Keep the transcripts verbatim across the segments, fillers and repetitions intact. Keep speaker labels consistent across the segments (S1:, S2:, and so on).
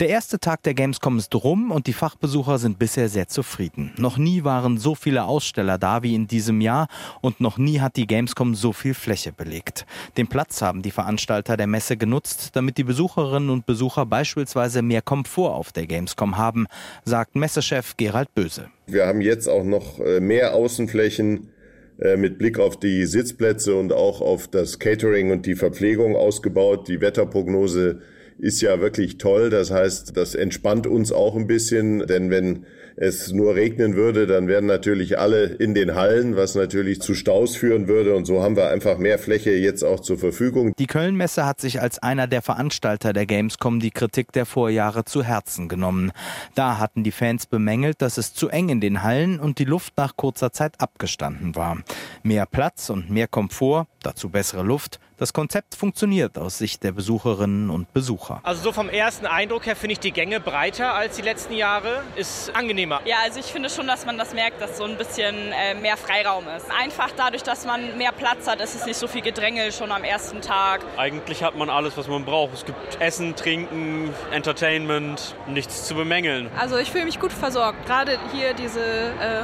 S1: Der erste Tag der Gamescom ist rum und die Fachbesucher sind bisher sehr zufrieden. Noch nie waren so viele Aussteller da wie in diesem Jahr und noch nie hat die Gamescom so viel Fläche belegt. Den Platz haben die Veranstalter der Messe genutzt, damit die Besucherinnen und Besucher beispielsweise mehr Komfort auf der Gamescom haben, sagt Messechef Gerald Böse.
S2: Wir haben jetzt auch noch mehr Außenflächen mit Blick auf die Sitzplätze und auch auf das Catering und die Verpflegung ausgebaut. Die Wetterprognose ist ja wirklich toll. Das heißt, das entspannt uns auch ein bisschen, denn wenn es nur regnen würde, dann wären natürlich alle in den Hallen, was natürlich zu Staus führen würde. Und so haben wir einfach mehr Fläche jetzt auch zur Verfügung.
S1: Die Köln-Messe hat sich als einer der Veranstalter der Gamescom die Kritik der Vorjahre zu Herzen genommen. Da hatten die Fans bemängelt, dass es zu eng in den Hallen und die Luft nach kurzer Zeit abgestanden war. Mehr Platz und mehr Komfort, dazu bessere Luft. Das Konzept funktioniert aus Sicht der Besucherinnen und Besucher.
S3: Also so vom ersten Eindruck her finde ich die Gänge breiter als die letzten Jahre. Ist angenehmer.
S4: Ja, also ich finde schon, dass man das merkt, dass so ein bisschen äh, mehr Freiraum ist. Einfach dadurch, dass man mehr Platz hat, ist es nicht so viel Gedränge schon am ersten Tag.
S5: Eigentlich hat man alles, was man braucht. Es gibt Essen, Trinken, Entertainment, nichts zu bemängeln.
S6: Also ich fühle mich gut versorgt. Gerade hier diese äh,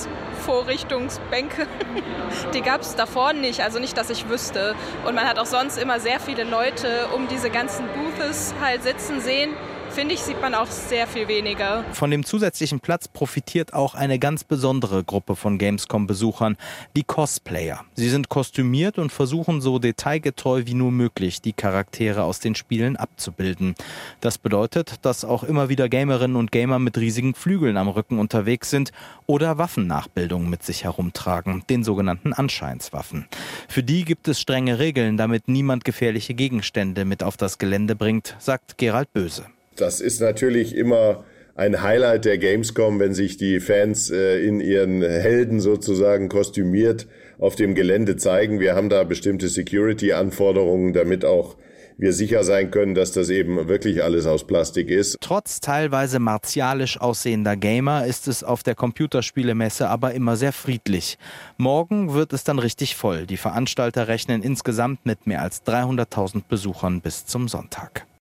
S6: Holzvorrichtungsbänke, die gab es davor nicht, also nicht, dass ich wüsste. Und man hat auch sonst immer sehr viele Leute um diese ganzen Booths halt sitzen sehen. Finde ich, sieht man auch sehr viel weniger.
S1: Von dem zusätzlichen Platz profitiert auch eine ganz besondere Gruppe von Gamescom-Besuchern, die Cosplayer. Sie sind kostümiert und versuchen so detailgetreu wie nur möglich die Charaktere aus den Spielen abzubilden. Das bedeutet, dass auch immer wieder Gamerinnen und Gamer mit riesigen Flügeln am Rücken unterwegs sind oder Waffennachbildungen mit sich herumtragen, den sogenannten Anscheinswaffen. Für die gibt es strenge Regeln, damit niemand gefährliche Gegenstände mit auf das Gelände bringt, sagt Gerald Böse.
S2: Das ist natürlich immer ein Highlight der Gamescom, wenn sich die Fans äh, in ihren Helden sozusagen kostümiert auf dem Gelände zeigen. Wir haben da bestimmte Security-Anforderungen, damit auch wir sicher sein können, dass das eben wirklich alles aus Plastik ist.
S1: Trotz teilweise martialisch aussehender Gamer ist es auf der Computerspielemesse aber immer sehr friedlich. Morgen wird es dann richtig voll. Die Veranstalter rechnen insgesamt mit mehr als dreihunderttausend Besuchern bis zum Sonntag.